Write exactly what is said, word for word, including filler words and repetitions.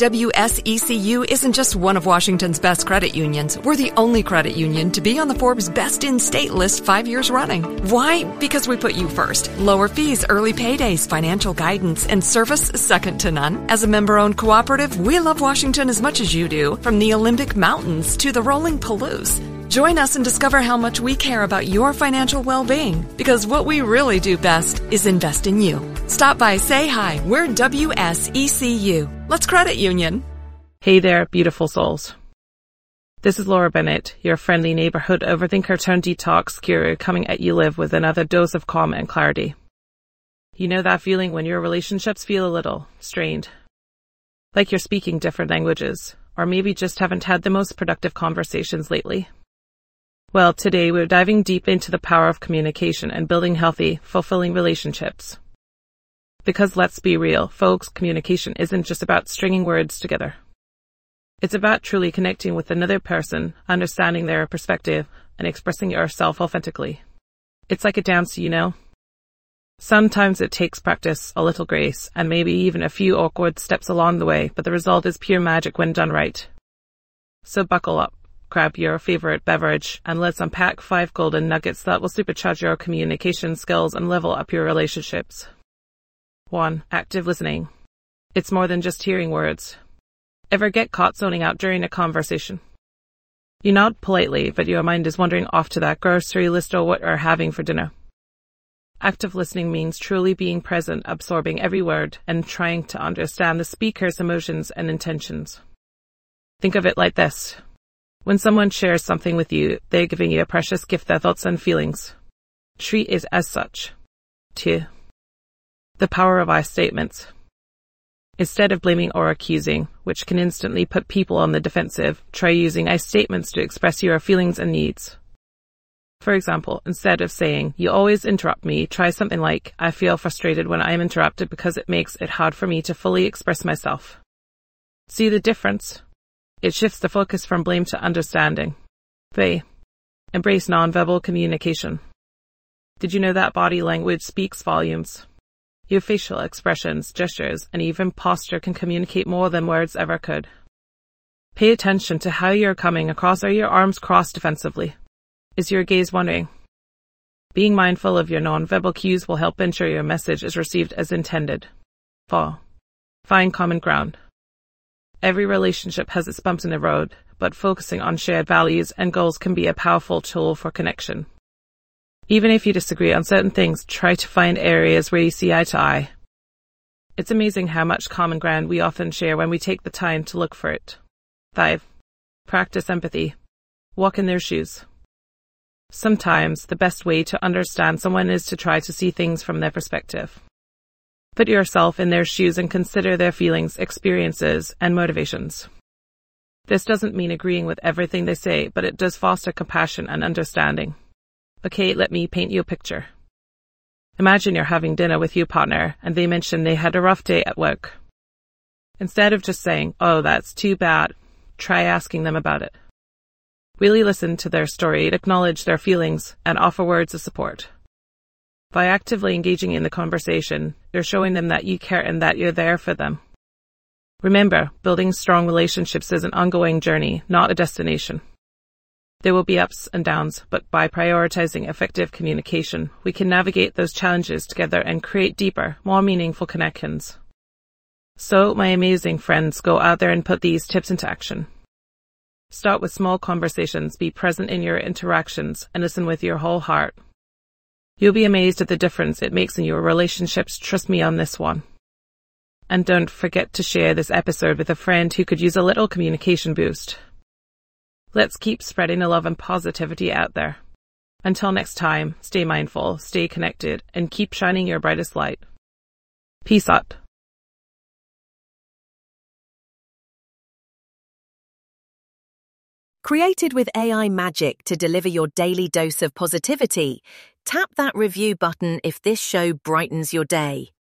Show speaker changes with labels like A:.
A: W S E C U isn't just one of Washington's best credit unions. We're the only credit union to be on the Forbes Best in State list five years running. Why? Because we put you first. Lower fees, early paydays, financial guidance, and service second to none. As a member-owned cooperative, we love Washington as much as you do, from the Olympic Mountains to the rolling Palouse. Join us and discover how much we care about your financial well-being, because what we really do best is invest in you. Stop by, say hi. We're W S E C U. Let's credit union.
B: Hey there, beautiful souls. This is Laura Bennett, your friendly neighborhood overthinker turned detox guru, coming at you live with another dose of calm and clarity. You know that feeling when your relationships feel a little strained, like you're speaking different languages, or maybe just haven't had the most productive conversations lately? Well, today we're diving deep into the power of communication and building healthy, fulfilling relationships. Because let's be real, folks, communication isn't just about stringing words together. It's about truly connecting with another person, understanding their perspective, and expressing yourself authentically. It's like a dance, you know? Sometimes it takes practice, a little grace, and maybe even a few awkward steps along the way, but the result is pure magic when done right. So buckle up. Grab your favorite beverage, and let's unpack five golden nuggets that will supercharge your communication skills and level up your relationships. one. Active listening. It's more than just hearing words. Ever get caught zoning out during a conversation? You nod politely, but your mind is wandering off to that grocery list or what you're having for dinner. Active listening means truly being present, absorbing every word, and trying to understand the speaker's emotions and intentions. Think of it like this. When someone shares something with you, they're giving you a precious gift, their thoughts and feelings. Treat it as such. two. The power of I statements. Instead of blaming or accusing, which can instantly put people on the defensive, try using I statements to express your feelings and needs. For example, instead of saying, "You always interrupt me," try something like, "I feel frustrated when I am interrupted because it makes it hard for me to fully express myself." See the difference? It shifts the focus from blame to understanding. three. Embrace nonverbal communication. Did you know that body language speaks volumes? Your facial expressions, gestures, and even posture can communicate more than words ever could. Pay attention to how you're coming across. Are your arms crossed defensively? Is your gaze wandering? Being mindful of your nonverbal cues will help ensure your message is received as intended. four. Find common ground. Every relationship has its bumps in the road, but focusing on shared values and goals can be a powerful tool for connection. Even if you disagree on certain things, try to find areas where you see eye to eye. It's amazing how much common ground we often share when we take the time to look for it. five. Practice empathy. Walk in their shoes. Sometimes the best way to understand someone is to try to see things from their perspective. Put yourself in their shoes and consider their feelings, experiences, and motivations. This doesn't mean agreeing with everything they say, but it does foster compassion and understanding. Okay, let me paint you a picture. Imagine you're having dinner with your partner and they mention they had a rough day at work. Instead of just saying, "Oh, that's too bad," try asking them about it. Really listen to their story, acknowledge their feelings, and offer words of support. By actively engaging in the conversation, you're showing them that you care and that you're there for them. Remember, building strong relationships is an ongoing journey, not a destination. There will be ups and downs, but by prioritizing effective communication, we can navigate those challenges together and create deeper, more meaningful connections. So, my amazing friends, go out there and put these tips into action. Start with small conversations, be present in your interactions, and listen with your whole heart. You'll be amazed at the difference it makes in your relationships. Trust me on this one. And don't forget to share this episode with a friend who could use a little communication boost. Let's keep spreading the love and positivity out there. Until next time, stay mindful, stay connected, and keep shining your brightest light. Peace out.
C: Created with A I magic to deliver your daily dose of positivity, tap that review button if this show brightens your day.